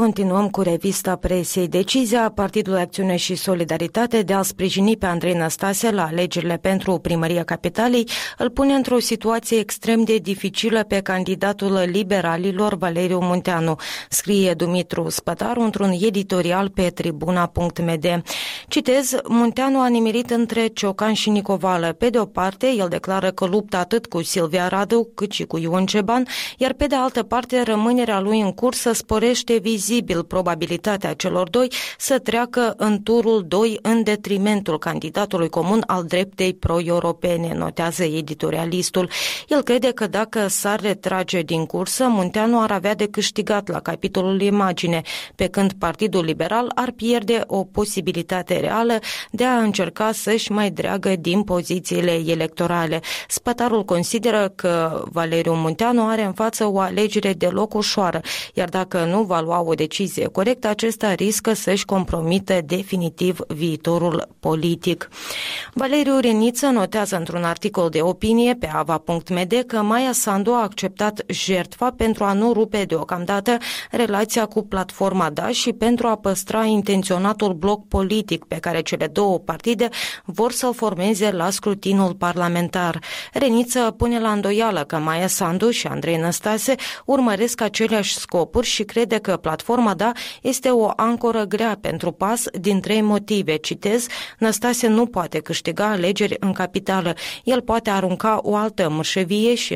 Continuăm cu revista presiei. Decizia Partidului Acțiune și Solidaritate de a sprijini pe Andrei Năstase la alegerile pentru primăria Capitalei îl pune într-o situație extrem de dificilă pe candidatul liberalilor Valeriu Munteanu, scrie Dumitru Spătaru într-un editorial pe tribuna.md. Citez, Munteanu a nimerit între Ciocan și Nicovală. Pe de o parte, el declară că luptă atât cu Silvia Radu cât și cu Ion Ceban, iar pe de altă parte, rămânerea lui în cursă sporește vizibil probabilitatea celor doi să treacă în turul 2 în detrimentul candidatului comun al dreptei pro-europene, notează editorialistul. El crede că dacă s-ar retrage din cursă, Munteanu ar avea de câștigat la capitolul imagine, pe când Partidul Liberal ar pierde o posibilitate reală de a încerca să-și mai dreagă din pozițiile electorale. Spătarul consideră că Valeriu Munteanu are în față o alegere deloc ușoară, iar dacă nu va lua o decizie corectă, acesta riscă să-și compromită definitiv viitorul politic. Valeriu Reniță notează într-un articol de opinie pe ava.md că Maia Sandu a acceptat jertfa pentru a nu rupe deocamdată relația cu platforma DA și pentru a păstra intenționatul bloc politic pe care cele două partide vor să-l formeze la scrutinul parlamentar. Reniță pune la îndoială că Maia Sandu și Andrei Năstase urmăresc aceleași scopuri și crede că platforma DA este o ancoră grea pentru PAS din 3 motive. Citez, Năstase nu poate câștiga alegeri în capitală. El poate arunca o altă mărșăvie și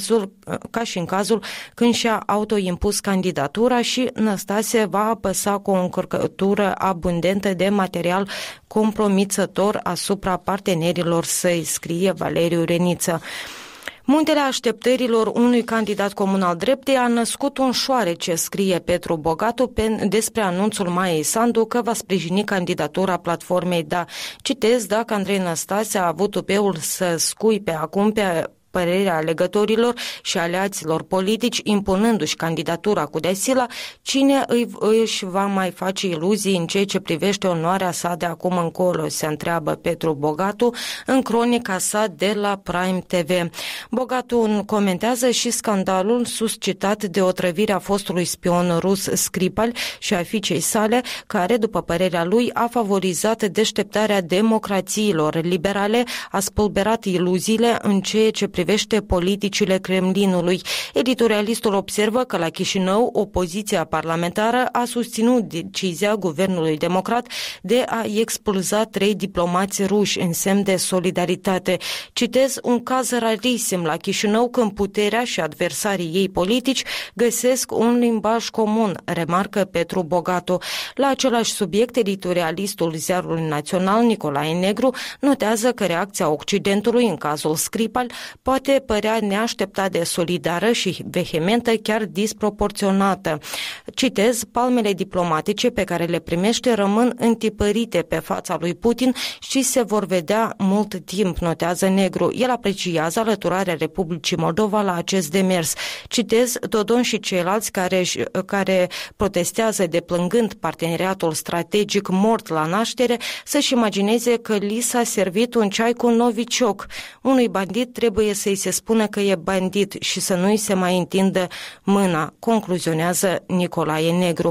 ca și în cazul când și-a autoimpus candidatura și Năstase va apăsa cu o încărcătură abundentă de material compromițător asupra partenerilor săi, scrie Valeriu Reniță. Muntele așteptărilor unui candidat comun al dreptei a născut un șoarece, scrie Petru Bogatu despre anunțul Maiei Sandu că va sprijini candidatura platformei DA. Citez, dacă Andrei Năstase a avut tupeul să scuipe acum pe părerea alegătorilor și aliaților politici, impunându-și candidatura cu Desila, cine își va mai face iluzii în ceea ce privește onoarea sa de acum încolo, se întreabă Petru Bogatu în cronica sa de la Prime TV. Bogatu comentează și scandalul suscitat de otrăvirea fostului spion rus Skripal și a fiicei sale, care, după părerea lui, a favorizat deșteptarea democrațiilor liberale, a spulberat iluziile în ceea ce privește politicile Kremlinului. Editorialistul observă că la Chișinău opoziția parlamentară a susținut decizia guvernului democrat de a expulza 3 diplomați ruși în semn de solidaritate. Citez, un caz rarisim la Chișinău când puterea și adversarii ei politici găsesc un limbaj comun, remarcă Petru Bogatu. La același subiect, editorialistul Ziarului Național Nicolae Negru notează că reacția Occidentului în cazul Skripal poate părea neașteptat de solidară și vehementă, chiar disproporționată. Citez, palmele diplomatice pe care le primește rămân întipărite pe fața lui Putin și se vor vedea mult timp, notează Negru. El apreciază alăturarea Republicii Moldova la acest demers. Citez, Dodon și ceilalți care protestează deplângând parteneriatul strategic mort la naștere să-și imagineze că li s-a servit un ceai cu novicioc. Unui bandit trebuie să-i se spună că e bandit și să nu-i se mai întindă mâna, concluzionează Nicolae Negru.